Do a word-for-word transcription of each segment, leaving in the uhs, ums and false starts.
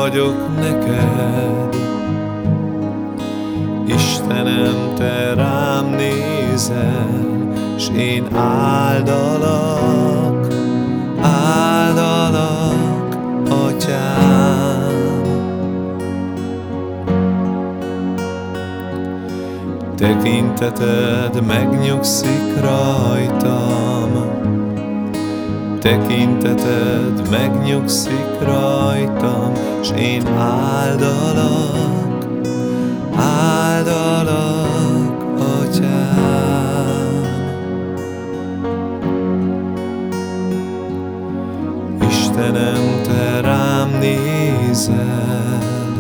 vagyok neked. Istenem, te rám nézel, s én áldalak, áldalak, Atyám. Tekinteted megnyugszik rajtam, tekinteted megnyugszik rajtam, s én áldalak, áldalak, Atyám. Istenem, te rám nézel,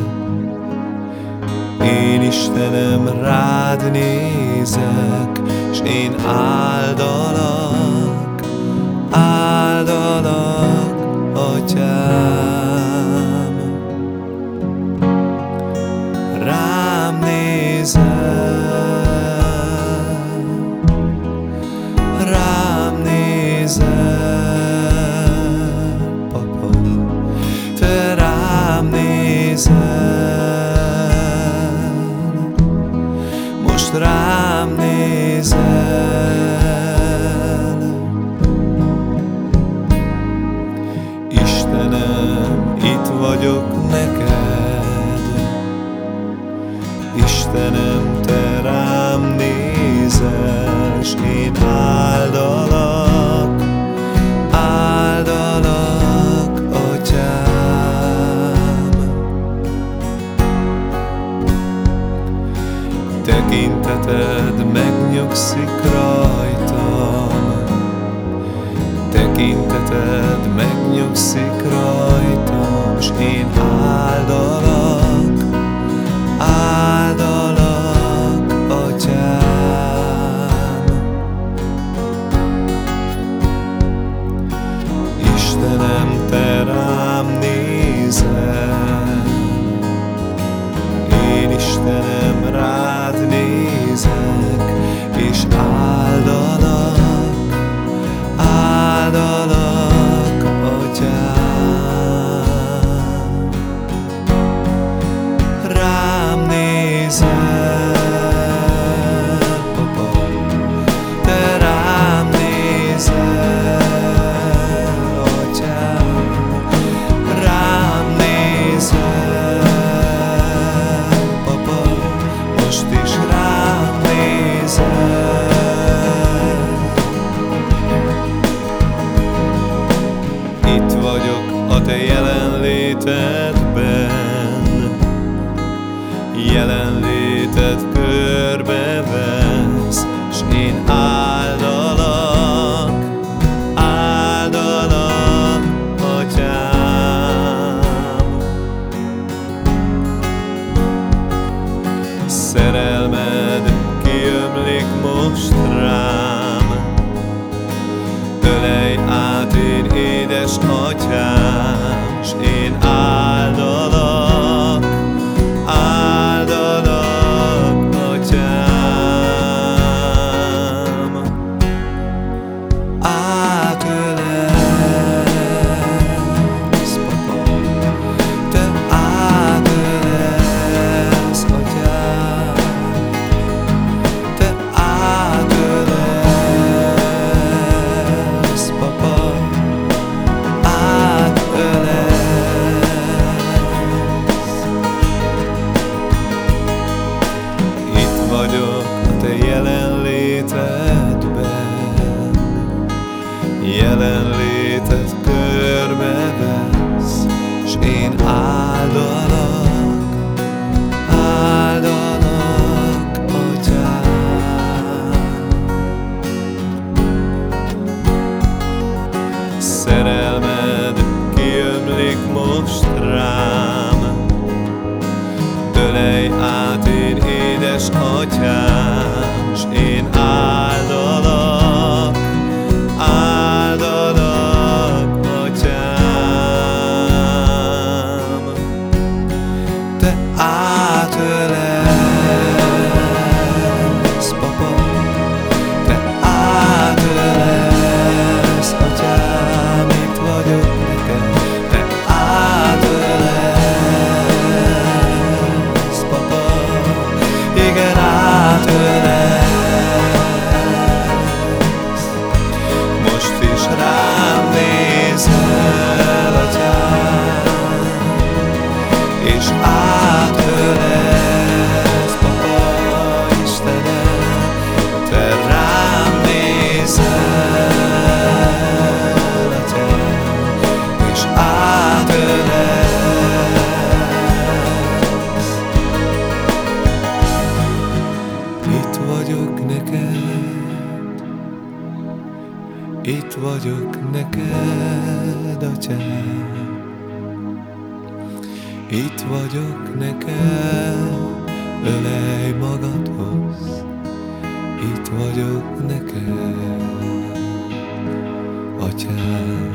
én Istenem rád nézek, s én áldalak, áldalak, Atyám. Rám nézel, rám nézel, Papa, te rám nézel, most rám nézel. Istenem, itt vagyok neked. Istenem, te rám nézel, s én áldalak, áldalak, Atyám. Tekinteted megnyugszik rajtam, tekinteted megnyugszik rajtam, s én áldalak, áldalak, Atyám. Istenem, te rám nézel, én Istenem rád nézek, és áldalak, áldalak, Atyám. Rám nézel, Papa, te rám nézel, Atyám. Rám nézel, Papa, most is rám nézel. Itt vagyok a te jelenlétedben, jelenléted körbevesz, s én áldalak, áldalak, Atyám. Szerelmed kiömlik most rám, ölelj át én édes Atyám, s én áldalak, áldalak, Atyám. Átölelsz, Papa, te átölelsz, Atyám. Te átölelsz, Papa, átölelsz. Itt vagyok a te jelenlétedben, jelenléted körbevesz, s én áldalak, áldalak, Atyám. Szerelmed kiömlik most rám, ölelj át én édes Atyám, s én áldalak, áldalak, Atyám. Te átölelsz, Papa, te átölelsz, Atyám, itt vagyok neked. Te átölelsz, Itt vagyok neked, atyám, itt vagyok neked, ölelj magadhoz, itt vagyok neked, atyám.